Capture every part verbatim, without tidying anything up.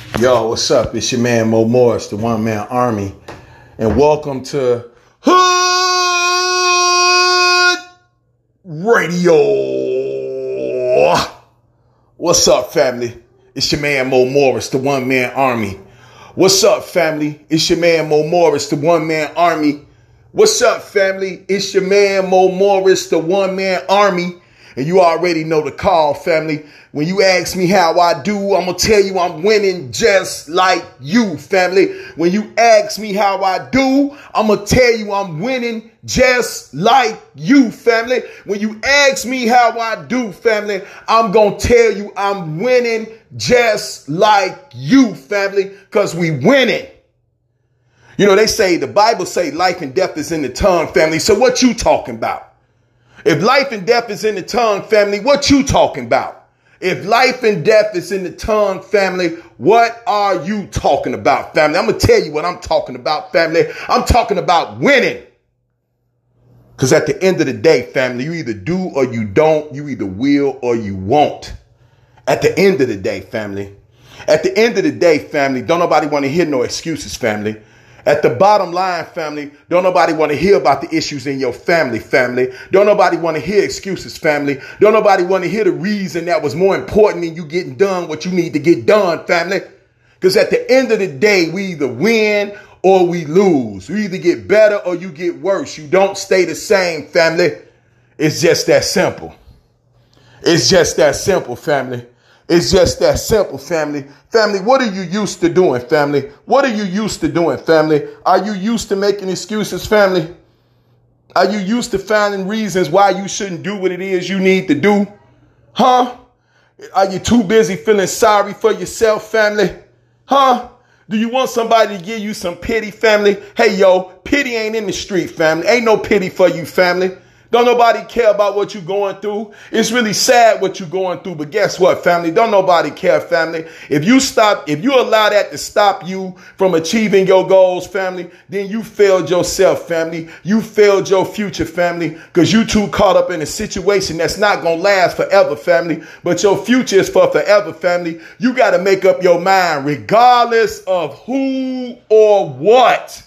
Yo, what's up? It's your man Mo Morris, the One Man Army, and welcome to Hood Radio. What's up, family? It's your man Mo Morris, the One Man Army. What's up, family? It's your man Mo Morris, the One Man Army. What's up, family? It's your man Mo Morris, the One Man Army. And you already know the call, family. When you ask me how I do, I'm going to tell you I'm winning just like you, family. When you ask me how I do, I'm going to tell you I'm winning just like you, family. When you ask me how I do, family, I'm going to tell you I'm winning just like you, family, because we winning. You know, they say, the Bible say life and death is in the tongue, family. So what you talking about? If life and death is in the tongue, family, what you talking about? If life and death is in the tongue, family, what are you talking about, family? I'm going to tell you what I'm talking about, family. I'm talking about winning. Because at the end of the day, family, you either do or you don't. You either will or you won't. At the end of the day, family. At the end of the day, family, don't nobody want to hear no excuses, family. At the bottom line, family, don't nobody want to hear about the issues in your family, family. Don't nobody want to hear excuses, family. Don't nobody want to hear the reason that was more important than you getting done what you need to get done, family. Because at the end of the day, we either win or we lose. You either get better or you get worse. You don't stay the same, family. It's just that simple. It's just that simple, family. It's just that simple, family. Family, what are you used to doing, family? What are you used to doing, family? Are you used to making excuses, family? Are you used to finding reasons why you shouldn't do what it is you need to do? Huh? Are you too busy feeling sorry for yourself, family? Huh? Do you want somebody to give you some pity, family? Hey, yo, pity ain't in the street, family. Ain't no pity for you, family. Don't nobody care about what you're going through. It's really sad what you're going through. But guess what, family? Don't nobody care, family. If you stop, if you allow that to stop you from achieving your goals, family, then you failed yourself, family. You failed your future, family, because you too caught up in a situation that's not going to last forever, family. But your future is for forever, family. You got to make up your mind regardless of who or what.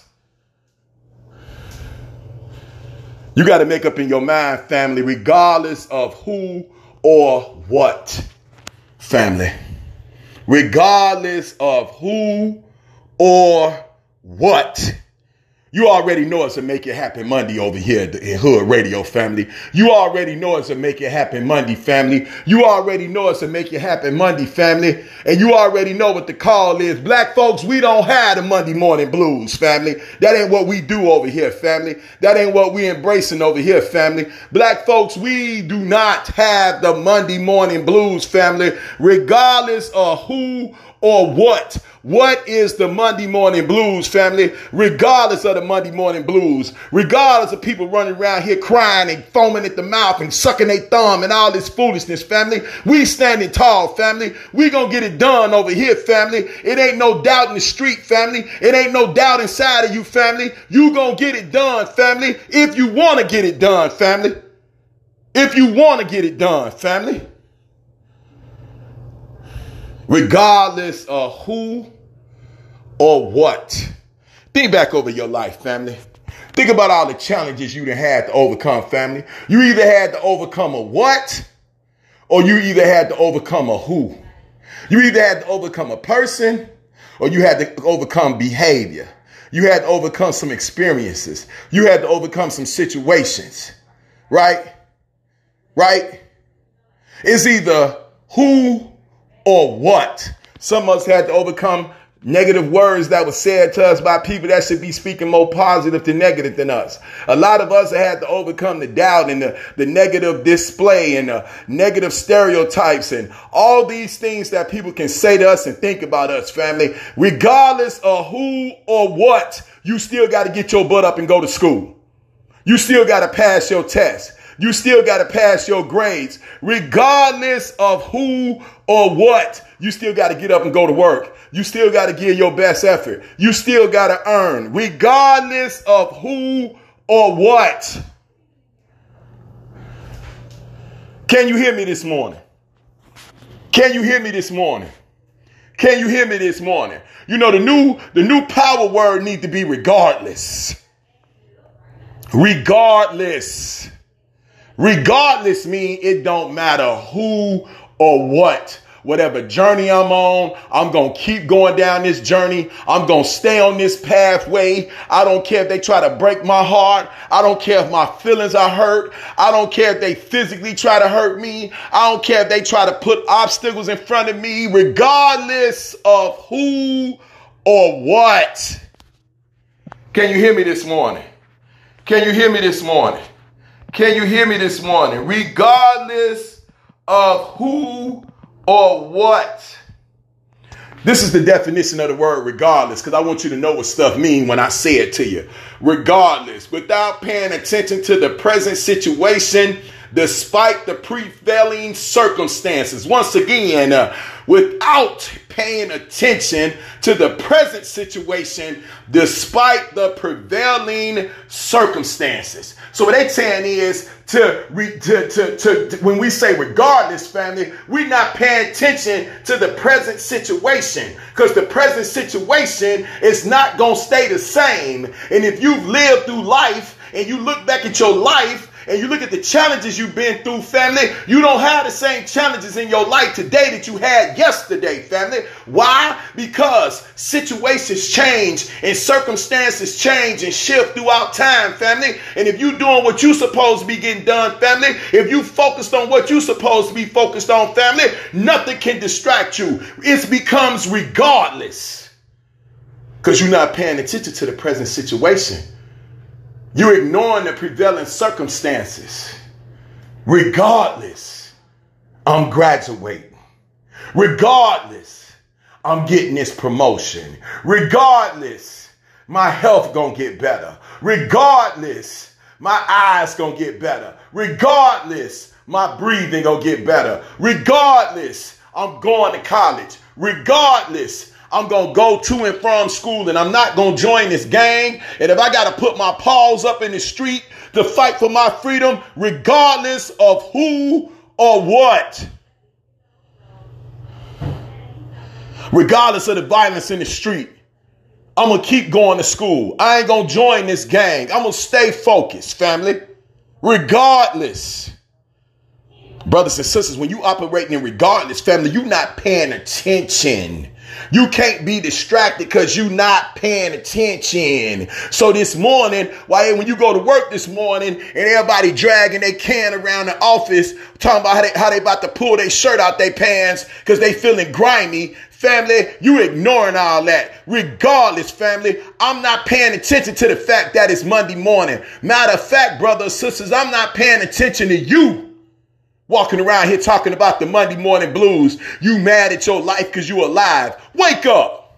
You got to make up in your mind, family, regardless of who or what, family. Regardless of who or what. You already know it's a Make It Happen Monday over here in Hood Radio, family. You already know it's a Make It Happen Monday, family. You already know it's a Make It Happen Monday, family. And you already know what the call is. Black folks, we don't have the Monday morning blues, family. That ain't what we do over here, family. That ain't what we embracing over here, family. Black folks, we do not have the Monday morning blues, family, regardless of who or what. What is the Monday morning blues, family? Regardless of the Monday morning blues, regardless of people running around here crying and foaming at the mouth and sucking their thumb and all this foolishness, family, we standing tall, family. We gonna get it done over here, family. It ain't no doubt in the street, family. It ain't no doubt inside of you, family. You gonna get it done, family, if you want to get it done, family. If you want to get it done, family. Regardless of who or what. Think back over your life, family. Think about all the challenges you done had to overcome, family. You either had to overcome a what, or you either had to overcome a who. You either had to overcome a person, or you had to overcome behavior. You had to overcome some experiences. You had to overcome some situations. Right? Right? It's either who or what. Some of us had to overcome negative words that were said to us by people that should be speaking more positive than negative than us. A lot of us had to overcome the doubt and the, the negative display and the negative stereotypes and all these things that people can say to us and think about us, family. Regardless of who or what, you still got to get your butt up and go to school. You still got to pass your test. You still got to pass your grades. Regardless of who or what, you still got to get up and go to work. You still got to give your best effort. You still got to earn, regardless of who or what. Can you hear me this morning? Can you hear me this morning? Can you hear me this morning? You know, the new, the new power word need to be regardless. Regardless. Regardless mean it don't matter who or what. Whatever journey I'm on, I'm going to keep going down this journey. I'm going to stay on this pathway. I don't care if they try to break my heart. I don't care if my feelings are hurt. I don't care if they physically try to hurt me. I don't care if they try to put obstacles in front of me, regardless of who or what. Can you hear me this morning? Can you hear me this morning? Can you hear me this morning? Regardless of who or what? This is the definition of the word regardless, because I want you to know what stuff mean when I say it to you. Regardless, without paying attention to the present situation, despite the prevailing circumstances. Once again, uh, without paying attention to the present situation, despite the prevailing circumstances. So what they're saying is to, re, to, to, to, to, when we say regardless, family, we're not paying attention to the present situation, because the present situation is not going to stay the same. And if you've lived through life and you look back at your life, and you look at the challenges you've been through, family, you don't have the same challenges in your life today that you had yesterday, family. Why? Because situations change and circumstances change and shift throughout time, family. And if you're doing what you're supposed to be getting done, family, if you focused on what you're supposed to be focused on, family, nothing can distract you. It becomes regardless, because you're not paying attention to the present situation. You're ignoring the prevailing circumstances. Regardless, I'm graduating. Regardless, I'm getting this promotion. Regardless, my health gonna get better. Regardless, my eyes gonna get better. Regardless, my breathing gonna get better. Regardless, I'm going to college. Regardless, I'm going to go to and from school, and I'm not going to join this gang. And if I got to put my paws up in the street to fight for my freedom, regardless of who or what, regardless of the violence in the street, I'm going to keep going to school. I ain't going to join this gang. I'm going to stay focused, family. Regardless. Brothers and sisters, when you operating in regardless, family, you're not paying attention. You can't be distracted because you're not paying attention. So this morning, why when you go to work this morning and everybody dragging their can around the office, talking about how they, how they about to pull their shirt out their pants because they feeling grimy, family, you ignoring all that. Regardless, family, I'm not paying attention to the fact that it's Monday morning. Matter of fact, brothers and sisters, I'm not paying attention to you. Walking around here talking about the Monday morning blues. You mad at your life because you alive. Wake up.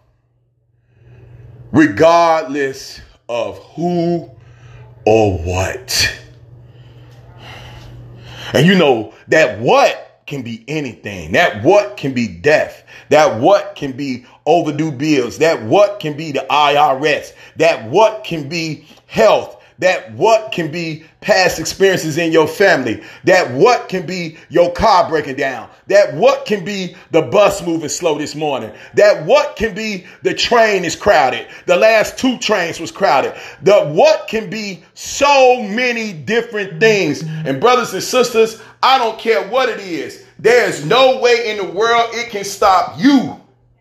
Regardless of who or what. And you know that what can be anything. That what can be death. That what can be overdue bills. That what can be the I R S. That what can be health. That what can be past experiences in your family. That what can be your car breaking down. That what can be the bus moving slow this morning. That what can be the train is crowded. The last two trains was crowded. The what can be so many different things. And brothers and sisters, I don't care what it is. There's no way in the world it can stop you.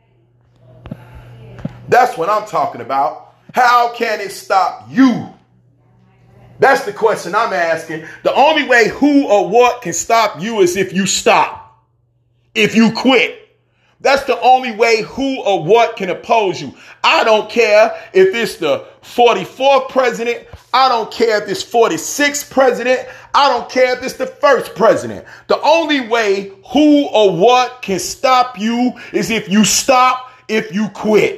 That's what I'm talking about. How can it stop you? That's the question I'm asking. The only way who or what can stop you is if you stop, if you quit. That's the only way who or what can oppose you. I don't care if it's the forty-fourth president. I don't care if it's forty-sixth president. I don't care if it's the first president. The only way who or what can stop you is if you stop, if you quit.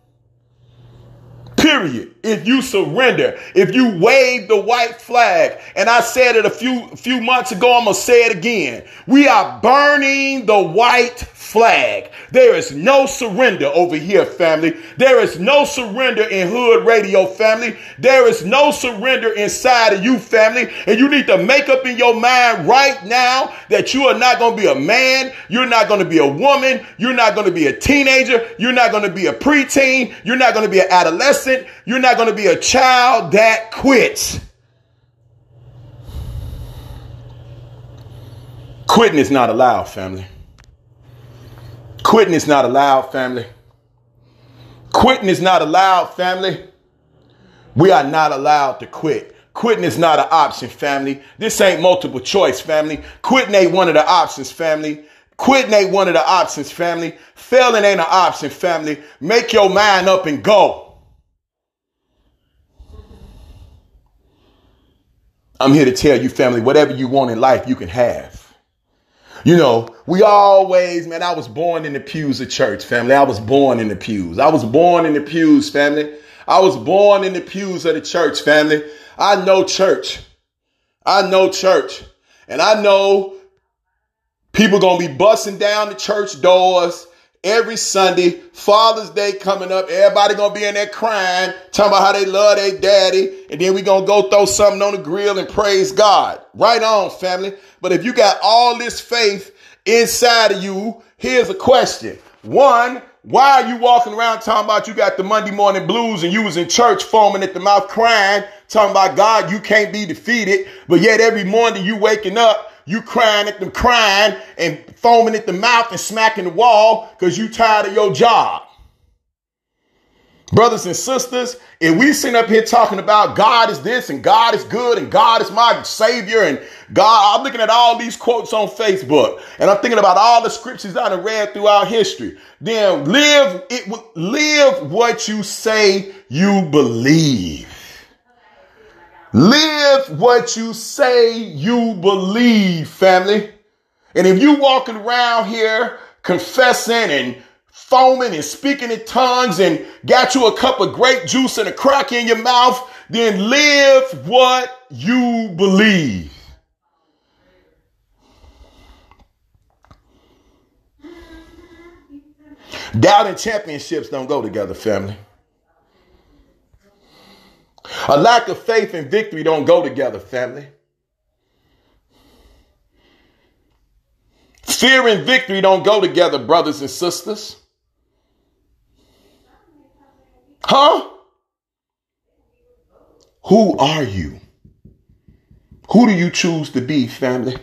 Period. If you surrender, if you wave the white flag, and I said it a few, a few months ago, I'm going to say it again. We are burning the white flag. There is no surrender over here, family. There is no surrender in Hood Radio, family. There is no surrender inside of you, family. And you need to make up in your mind right now that you are not going to be a man. You're not going to be a woman. You're not going to be a teenager. You're not going to be a preteen. You're not going to be an adolescent. You're not going to be a child that quits. Quitting is not allowed, family. Quitting is not allowed, family. Quitting is not allowed, family. We are not allowed to quit. Quitting is not an option, family. This ain't multiple choice, family. Quitting ain't one of the options, family. Quitting ain't one of the options, family. Failing ain't an option, family. Make your mind up and go. I'm here to tell you, family, whatever you want in life, you can have. You know, we always, man, I was born in the pews of church, family. I was born in the pews. I was born in the pews, family. I was born in the pews of the church, family. I know church. I know church. And I know people going to be busting down the church doors every Sunday. Father's Day coming up. Everybody going to be in there crying, talking about how they love their daddy. And then we going to go throw something on the grill and praise God. Right on, family. But if you got all this faith inside of you, here's a question. One, why are you walking around talking about you got the Monday morning blues and you was in church foaming at the mouth crying, talking about God, you can't be defeated. But yet every morning you waking up, you crying at them, crying and foaming at the mouth and smacking the wall because you tired of your job. Brothers and sisters, if we sit up here talking about God is this and God is good and God is my savior and God, I'm looking at all these quotes on Facebook and I'm thinking about all the scriptures I done read throughout history. Then live it, live what you say you believe. Live what you say you believe, family. And if you walking around here confessing and foaming and speaking in tongues and got you a cup of grape juice and a crack in your mouth, then live what you believe. Doubt and championships don't go together, family. A lack of faith and victory don't go together, family. Fear and victory don't go together, brothers and sisters. Huh? Who are you? Who do you choose to be, family?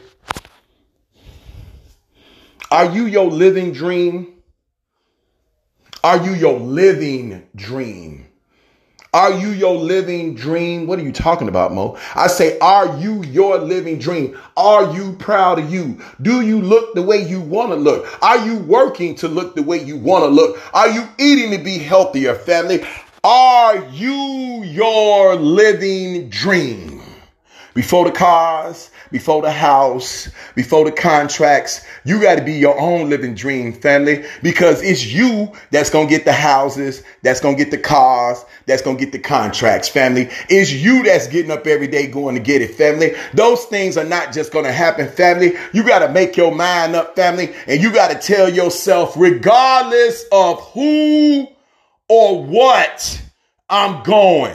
Are you your living dream? Are you your living dream? Are you your living dream? What are you talking about, Mo? I say, are you your living dream? Are you proud of you? Do you look the way you want to look? Are you working to look the way you want to look? Are you eating to be healthier, family? Are you your living dream? Before the cars, before the house, before the contracts, you got to be your own living dream, family, because it's you that's going to get the houses, that's going to get the cars, that's going to get the contracts, family. It's you that's getting up every day going to get it, family. Those things are not just going to happen, family. You got to make your mind up, family, and you got to tell yourself, regardless of who or what, I'm going.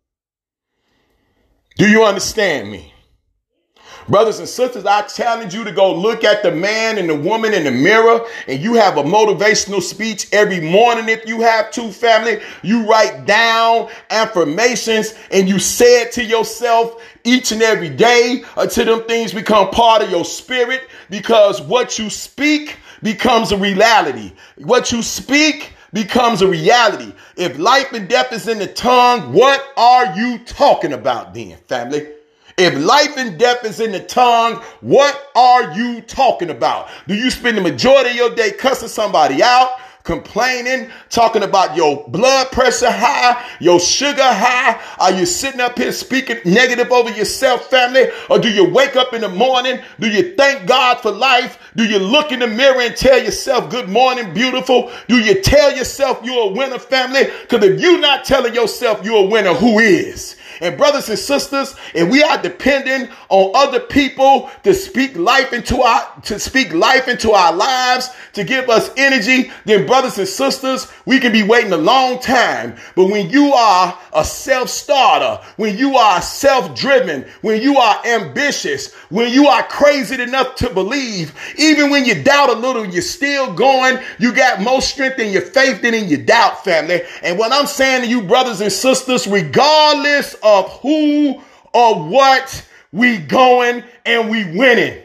Do you understand me? Brothers and sisters, I challenge you to go look at the man and the woman in the mirror, and you have a motivational speech every morning if you have to, family. You write down affirmations and you say it to yourself each and every day until them things become part of your spirit, because what you speak becomes a reality. What you speak becomes a reality. If life and death is in the tongue, what are you talking about then, family? If life and death is in the tongue, what are you talking about? Do you spend the majority of your day cussing somebody out, complaining, talking about your blood pressure high, your sugar high? Are you sitting up here speaking negative over yourself, family? Or do you wake up in the morning? Do you thank God for life? Do you look in the mirror and tell yourself, good morning, beautiful? Do you tell yourself you're a winner, family? Because if you're not telling yourself you're a winner, who is? And brothers and sisters, if we are dependent on other people to speak life into our, to speak life into our lives, to give us energy, then brothers and sisters, we can be waiting a long time. But when you are a self-starter, when you are self-driven, when you are ambitious, when you are crazy enough to believe, even when you doubt a little, you're still going. You got more strength in your faith than in your doubt, family. And what I'm saying to you, brothers and sisters, regardless of who or what, we going and we winning.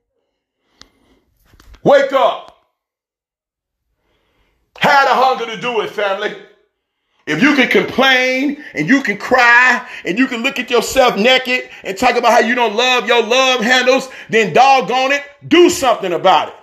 Wake up. Had a hunger to do it, family. If you can complain and you can cry and you can look at yourself naked and talk about how you don't love your love handles, then doggone it, do something about it.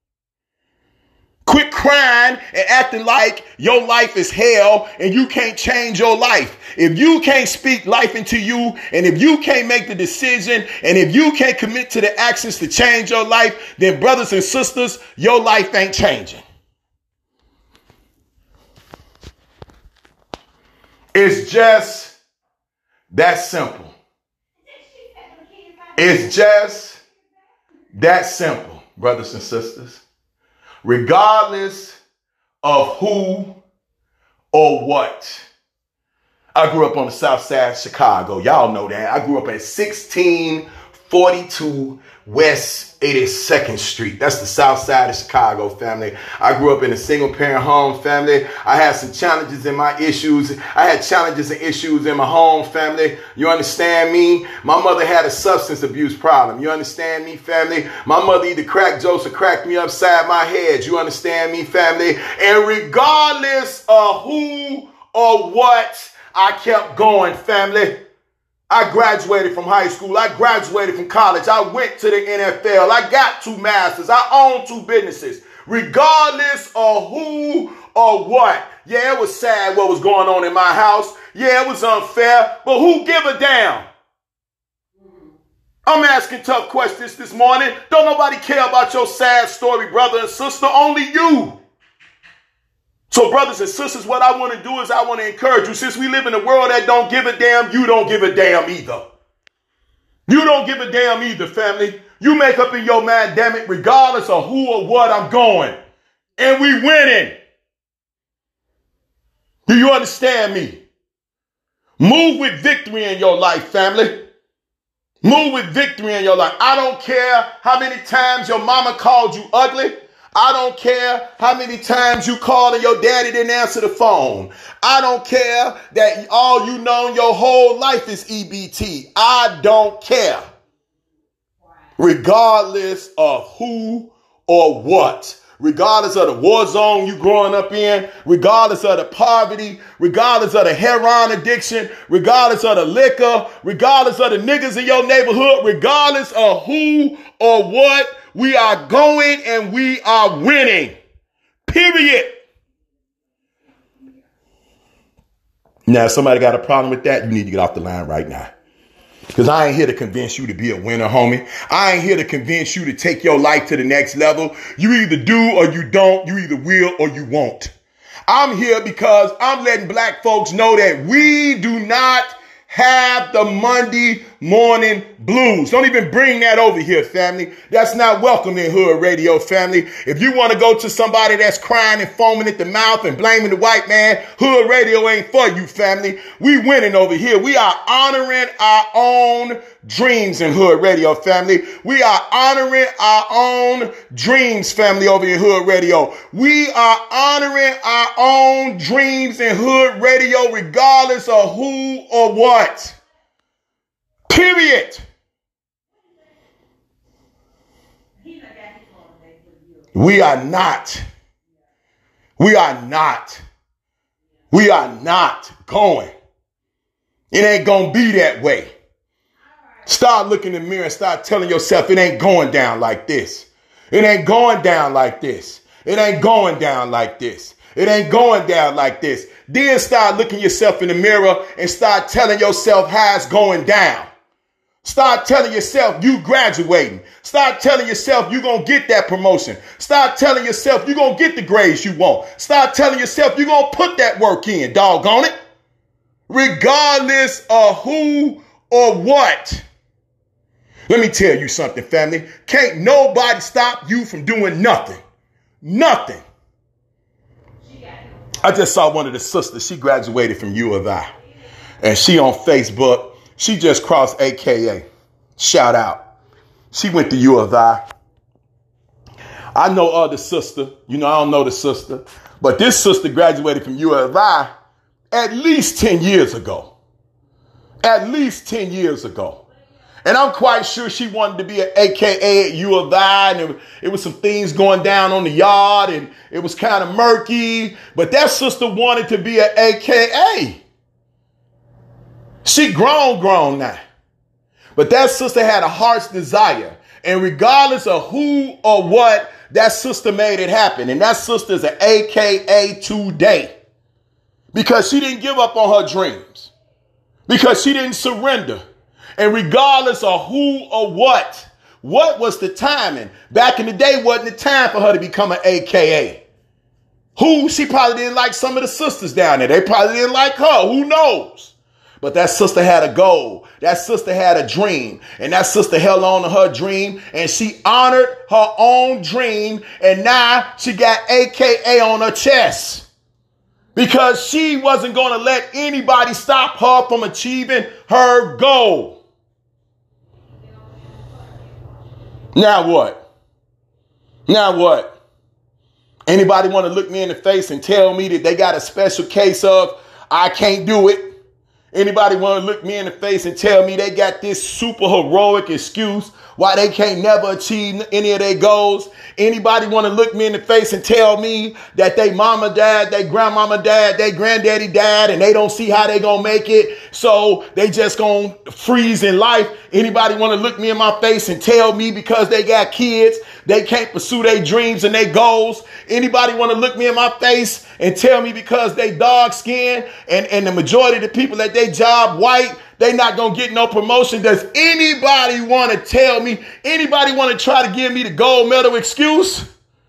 Quit crying and acting like your life is hell and you can't change your life. If you can't speak life into you, and if you can't make the decision, and if you can't commit to the actions to change your life, then brothers and sisters, your life ain't changing. It's just that simple. It's just that simple, brothers and sisters. Regardless of who or what. I grew up on the south side of Chicago. Y'all know that. I grew up at sixteen forty-two West eighty-second Street. That's the south side of Chicago, family. I grew up in a single parent home, family. I had some challenges in my issues. I had challenges and issues in my home, family. You understand me? My mother had a substance abuse problem. You understand me, family? My mother either cracked jokes or cracked me upside my head. You understand me, family? And regardless of who or what, I kept going, family. I graduated from high school. I graduated from college. I went to the N F L. I got two masters. I own two businesses. Regardless of who or what. Yeah, it was sad what was going on in my house. Yeah, it was unfair. But who give a damn? I'm asking tough questions this morning. Don't nobody care about your sad story, brother and sister. Only you. So brothers and sisters, what I want to do is I want to encourage you. Since we live in a world that don't give a damn, you don't give a damn either. You don't give a damn either, family. You make up in your mind, damn it, regardless of who or what, I'm going. And we winning. Do you understand me? Move with victory in your life, family. Move with victory in your life. I don't care how many times your mama called you ugly. I don't care how many times you called and your daddy didn't answer the phone. I don't care that all you know your whole life is E B T. I don't care. Regardless of who or what. Regardless of the war zone you growing up in, regardless of the poverty, regardless of the heroin addiction, regardless of the liquor, regardless of the niggas in your neighborhood, regardless of who or what, we are going and we are winning. Period. Now, if somebody got a problem with that, you need to get off the line right now. Because I ain't here to convince you to be a winner, homie. I ain't here to convince you to take your life to the next level. You either do or you don't. You either will or you won't. I'm here because I'm letting black folks know that we do not have the Monday morning blues. Don't even bring that over here, family. That's not welcome in Hood Radio, family. If you want to go to somebody that's crying and foaming at the mouth and blaming the white man, Hood Radio ain't for you, family. We winning over here. We are honoring our own dreams in Hood Radio, family. We are honoring our own dreams, family, over in Hood Radio. We are honoring our own dreams in Hood Radio, regardless of who or what. Period. We are not. We are not. We are not going. It ain't going to be that way. Start looking in the mirror and start telling yourself it ain't going down like this. It ain't going down like this. It ain't going down like this. It ain't going down like this. Then start looking yourself in the mirror and start telling yourself how it's going down. Start telling yourself you graduating. Start telling yourself you're going to get that promotion. Start telling yourself you're going to get the grades you want. Start telling yourself you're going to put that work in, doggone it. regardless of who or what. Let me tell you something, family. Can't nobody stop you from doing nothing. Nothing. I just saw one of the sisters. She graduated from U of I. And she on Facebook. She just crossed A K A. Shout out. She went to U of I. I know other sister. You know, I don't know the sister. But this sister graduated from U of I at least ten years ago. At least ten years ago. And I'm quite sure she wanted to be an A K A at U of I, and it, it was some things going down on the yard, and it was kind of murky. But that sister wanted to be an A K A. She grown, grown now. But that sister had a heart's desire. And regardless of who or what, that sister made it happen. And that sister's an A K A today. Because she didn't give up on her dreams. Because she didn't surrender. And regardless of who or what, what was the timing? Back in the day, wasn't the time for her to become an A K A. Who? She probably didn't like some of the sisters down there. They probably didn't like her. Who knows? But that sister had a goal. That sister had a dream. And that sister held on to her dream. And she honored her own dream. And now she got A K A on her chest. Because she wasn't going to let anybody stop her from achieving her goal. Now what? Now what? Anybody want to look me in the face and tell me that they got a special case of I can't do it? Anybody want to look me in the face and tell me they got this super heroic excuse why they can't never achieve any of their goals? Anybody want to look me in the face and tell me that they mama died, they grandmama died, they granddaddy died, and they don't see how they gonna make it, so they just gonna freeze in life? Anybody want to look me in my face and tell me because they got kids, they can't pursue their dreams and their goals? Anybody want to look me in my face and tell me because they dark skinned and, and the majority of the people at their job white, they not going to get no promotion? Does anybody want to tell me, anybody want to try to give me the gold medal excuse?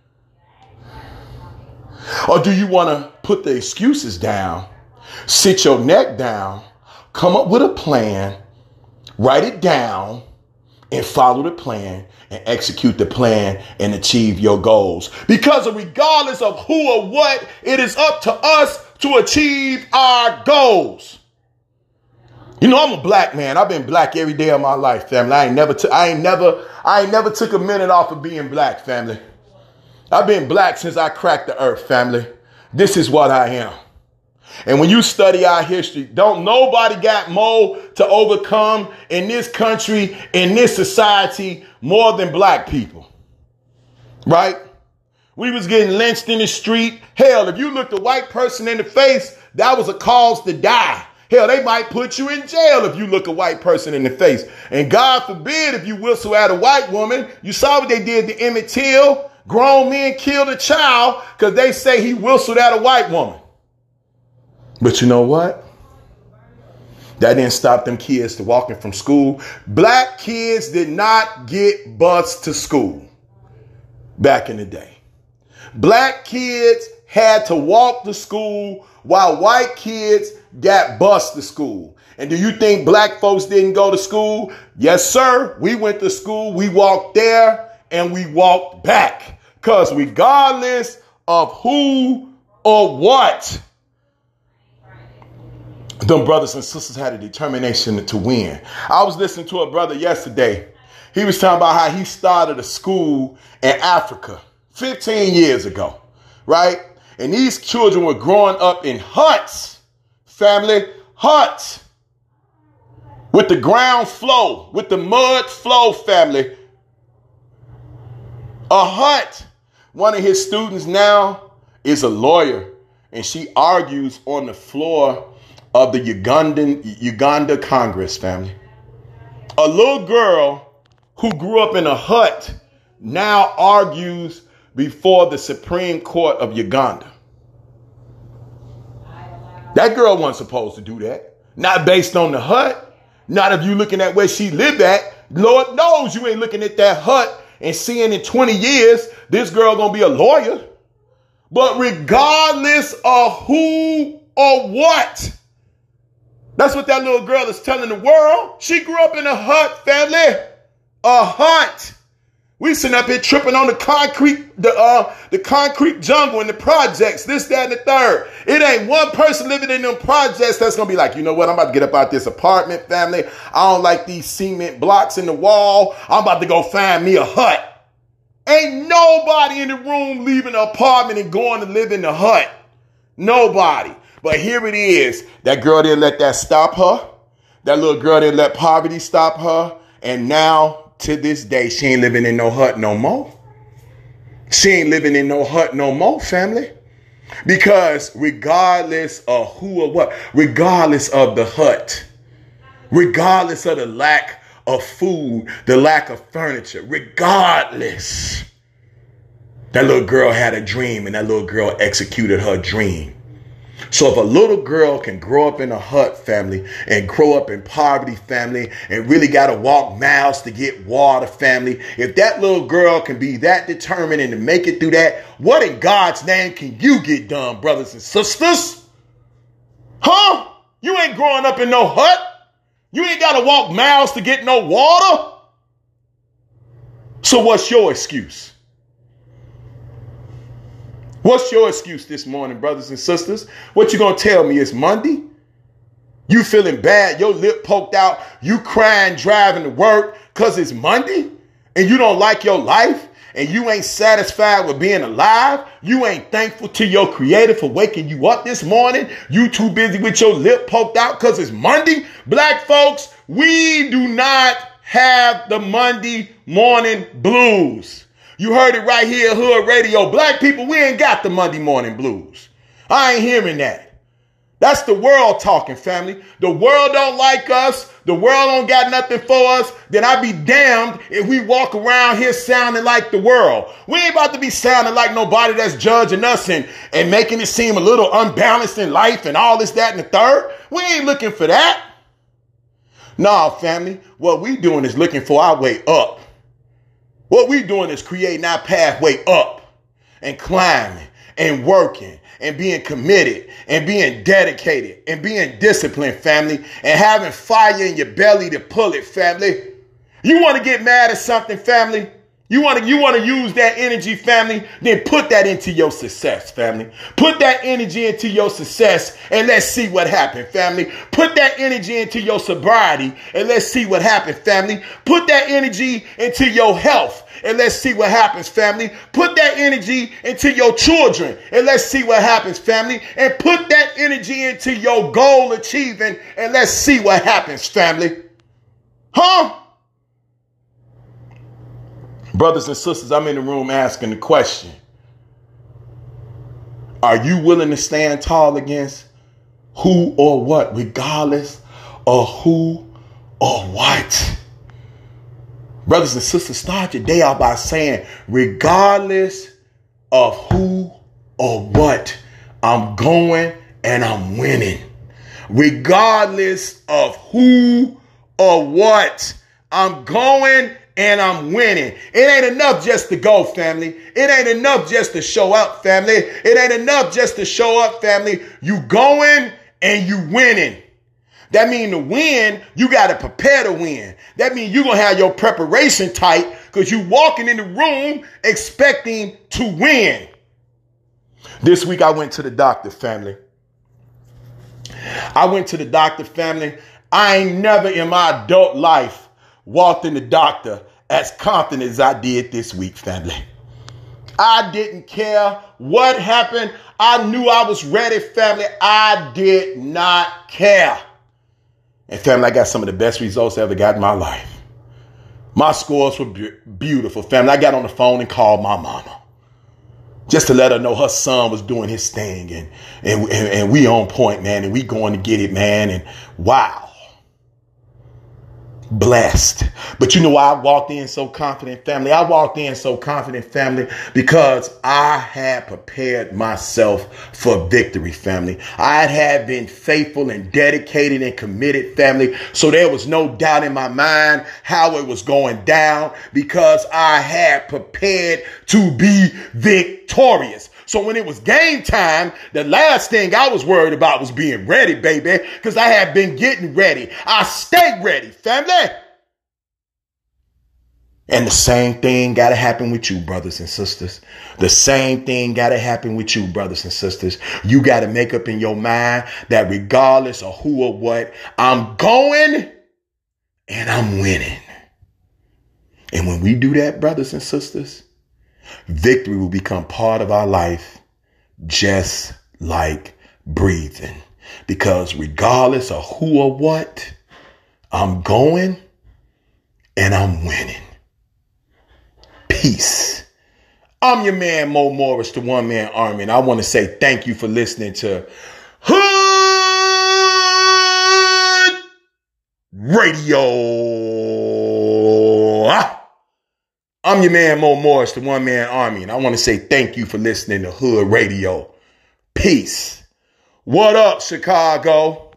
Or do you want to put the excuses down, sit your neck down, come up with a plan, write it down, and follow the plan and execute the plan and achieve your goals? Because regardless of who or what, it is up to us to achieve our goals. You know, I'm a black man. I've been black every day of my life, family. I ain't never, t- I ain't never, I ain't never took a minute off of being black, family. I've been black since I cracked the earth, family. This is what I am. And when you study our history, don't nobody got more to overcome in this country, in this society, more than black people. Right? We was getting lynched in the street. Hell, if you looked a white person in the face, that was a cause to die. Hell, they might put you in jail if you look a white person in the face. And God forbid if you whistle at a white woman. You saw what they did to Emmett Till. Grown men killed a child because they say he whistled at a white woman. But you know what? That didn't stop them kids from walking from school. Black kids did not get bused to school back in the day. Black kids had to walk to school while white kids got bused to school. And do you think black folks didn't go to school? Yes, sir. We went to school. We walked there and we walked back. Because regardless of who or what, them brothers and sisters had a determination to win. I was listening to a brother yesterday. He was talking about how he started a school in Africa fifteen years ago, right? And these children were growing up in huts, family, huts, with the ground floor, with the mud floor, family. A hut. One of his students now is a lawyer, and she argues on the floor of the Ugandan, Uganda Congress, family. A little girl who grew up in a hut now argues before the Supreme Court of Uganda. That girl wasn't supposed to do that. Not based on the hut. Not if you looking at where she lived at. Lord knows you ain't looking at that hut and seeing in twenty years, this girl gonna be a lawyer. But regardless of who or what, That's what that little girl is telling the world. She grew up in a hut, family. A hut. We sitting up here tripping on the concrete, the uh, the concrete jungle and the projects, this, that, and the third. It ain't one person living in them projects that's going to be like, you know what, I'm about to get up out this apartment, family. I don't like these cement blocks in the wall. I'm about to go find me a hut. Ain't nobody in the room leaving the apartment and going to live in the hut. Nobody. But here it is. That girl didn't let that stop her. That little girl didn't let poverty stop her. And now, to this day, she ain't living in no hut no more. She ain't living in no hut no more, family. Because regardless of who or what, regardless of the hut, regardless of the lack of food, the lack of furniture, regardless, that little girl had a dream and that little girl executed her dream. So if a little girl can grow up in a hut, family, and grow up in poverty, family, and really got to walk miles to get water, family, if that little girl can be that determined and to make it through that, what in God's name can you get done, brothers and sisters? Huh? You ain't growing up in no hut. You ain't got to walk miles to get no water. So what's your excuse? What's your excuse this morning, brothers and sisters? What you gonna tell me? It's Monday? You feeling bad, your lip poked out, you crying driving to work because it's Monday and you don't like your life and you ain't satisfied with being alive. You ain't thankful to your creator for waking you up this morning. You too busy with your lip poked out because it's Monday. Black folks, we do not have the Monday morning blues. You heard it right here, Hood Radio. Black people, we ain't got the Monday morning blues. I ain't hearing that. That's the world talking, family. The world don't like us. The world don't got nothing for us. Then I be damned if we walk around here sounding like the world. We ain't about to be sounding like nobody that's judging us and, and making it seem a little unbalanced in life and all this, that, and the third. We ain't looking for that. Nah, family, what we doing is looking for our way up. What we doing is creating our pathway up and climbing and working and being committed and being dedicated and being disciplined, family, and having fire in your belly to pull it, family. You want to get mad at something, family? You want to you want to use that energy, family? Then put that into your success, family. Put that energy into your success and let's see what happens, family. Put that energy into your sobriety and let's see what happens, family. Put that energy into your health and let's see what happens, family. Put that energy into your children and let's see what happens, family. And put that energy into your goal achieving and let's see what happens, family. Huh? Brothers and sisters, I'm in the room asking the question. Are you willing to stand tall against who or what, regardless of who or what? Brothers and sisters, start your day out by saying, regardless of who or what, I'm going and I'm winning. Regardless of who or what, I'm going and I'm winning. It ain't enough just to go, family. It ain't enough just to show up, family. It ain't enough just to show up, family. You going and you winning. That mean to win, you got to prepare to win. That means you're going to have your preparation tight because you walking in the room expecting to win. This week I went to the doctor, family. I went to the doctor, family. I ain't never in my adult life walked in the doctor as confident as I did this week, family. I didn't care what happened. I knew I was ready, family. I did not care. And family, I got some of the best results I ever got in my life. My scores were be- beautiful, family. I got on the phone and called my mama just to let her know her son was doing his thing. And, and, and, and we on point, man. And we going to get it, man. And wow. Blessed. But you know why I walked in so confident, family? I walked in so confident, family, because I had prepared myself for victory, family. I had been faithful and dedicated and committed, family. So there was no doubt in my mind how it was going down because I had prepared to be victorious. So when it was game time, the last thing I was worried about was being ready, baby, because I had been getting ready. I stay ready, family. And the same thing got to happen with you, brothers and sisters. The same thing got to happen with you, brothers and sisters. You got to make up in your mind that regardless of who or what, I'm going and I'm winning. And when we do that, brothers and sisters, victory will become part of our life, just like breathing. Because regardless of who or what, I'm going and I'm winning. Peace. I'm your man, Mo Morris, the One Man Army, and I want to say thank you for listening to Hood Radio. I'm your man, Mo Morris, the One Man Army, and I want to say thank you for listening to Hood Radio. Peace. What up, Chicago?